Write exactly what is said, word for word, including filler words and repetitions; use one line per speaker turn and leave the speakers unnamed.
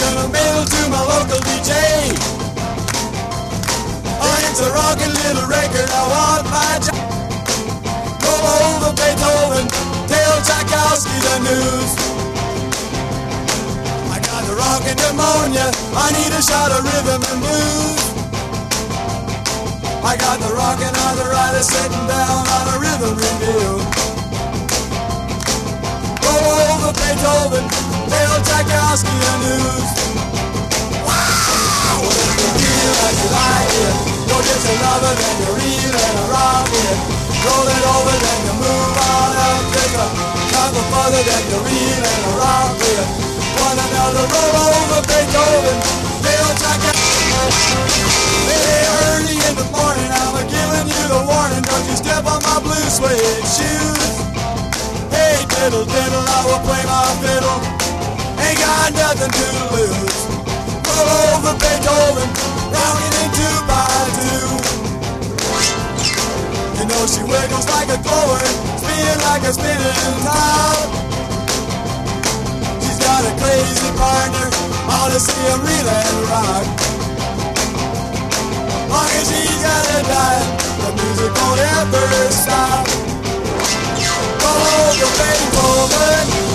rockin' a mail to my local D J. Oh, it's a rockin' little record, I want my job. Roll over Beethoven, tell Tchaikovsky the news. I got the rockin' pneumonia, I need a shot of rhythm and blues. I got the rockin' arthritis sitting down on a rhythm review. Roll over Beethoven, tell Tchaikovsky the news. Wow! Well, if you feel like you like it, go get your lover, then you reel and rock it. Roll it over, then you move on up, take a couple further, then you reel and rock it. One another, roll over Beethoven, tell Tchaikovsky. Hey, early in the morning, I'm giving you the warning, don't you step on my blue suede shoes. Hey, diddle diddle, I will play my fiddle, ain't got nothing to lose. Roll over Beethoven, rockin' in two by two. You know she wiggles like a glower, spinning like a spinning top. She's got a crazy partner, ought to see him reel and rock. Long as she's got a dime, the music won't ever stop. Roll over Beethoven.